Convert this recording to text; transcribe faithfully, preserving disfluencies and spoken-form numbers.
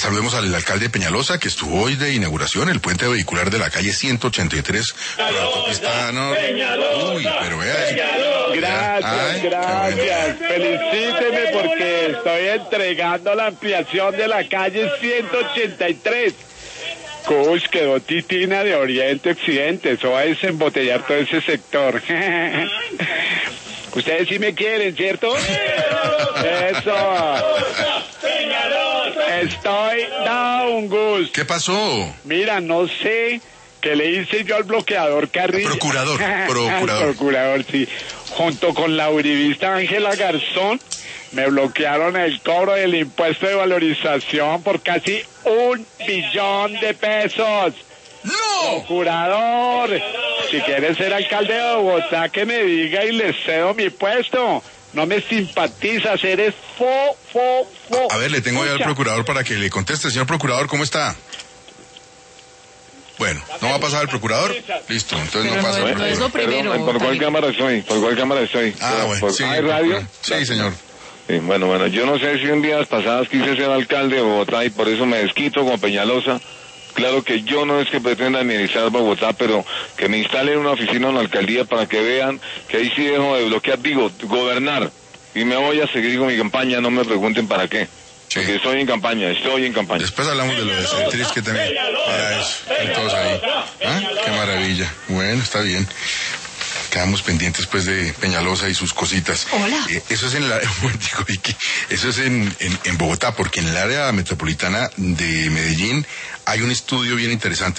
saludemos al alcalde de Peñalosa, que estuvo hoy de inauguración, el puente vehicular de la calle ciento ochenta y tres. Está, no, uy, pero vea eso. Gracias, Ay, gracias. Bueno. Felicíteme porque estoy entregando la ampliación de la calle ciento ochenta y tres. Cush, quedó titina de oriente a occidente. Eso va a desembotellar todo ese sector. Ustedes sí me quieren, ¿cierto? Eso. Estoy down, Gus. ¿Qué pasó? Mira, no sé qué le hice yo al bloqueador Carrillo. Procurador, procurador. Procurador, sí. Junto con la uribista Ángela Garzón, me bloquearon el cobro del impuesto de valorización por casi un billón de pesos. ¡No! Procurador, si quieres ser alcalde de Bogotá, que me diga y le cedo mi puesto. No me simpatizas, eres fo, fo, fo. A ver, le tengo ahí al procurador para que le conteste. Señor procurador, ¿cómo está? Bueno, ¿no va a pasar el procurador? Listo, entonces no pasa. No, no es lo primero. Perdón, ¿por cuál cámara estoy? ¿Por cuál cámara estoy? Ah, bueno, ¿Por, sí. ¿Hay radio? Sí, señor. Sí, bueno, bueno, yo no sé si en días pasadas quise ser alcalde de Bogotá y por eso me desquito con Peñalosa. Claro que yo no es que pretenda administrar Bogotá, pero que me instalen una oficina en la alcaldía para que vean que ahí sí dejo de bloquear, digo, gobernar. Y me voy a seguir con mi campaña, no me pregunten para qué. Sí. Porque estoy en campaña, estoy en campaña. Después hablamos de lo de Centris, que también... Mira eso, están todos ahí. ¿Ah? Qué maravilla. Bueno, está bien. Quedamos pendientes pues de Peñalosa y sus cositas. Hola. Eh, eso es en la, digo, Vicky, eso es en, en, en Bogotá, porque en el área metropolitana de Medellín hay un estudio bien interesante.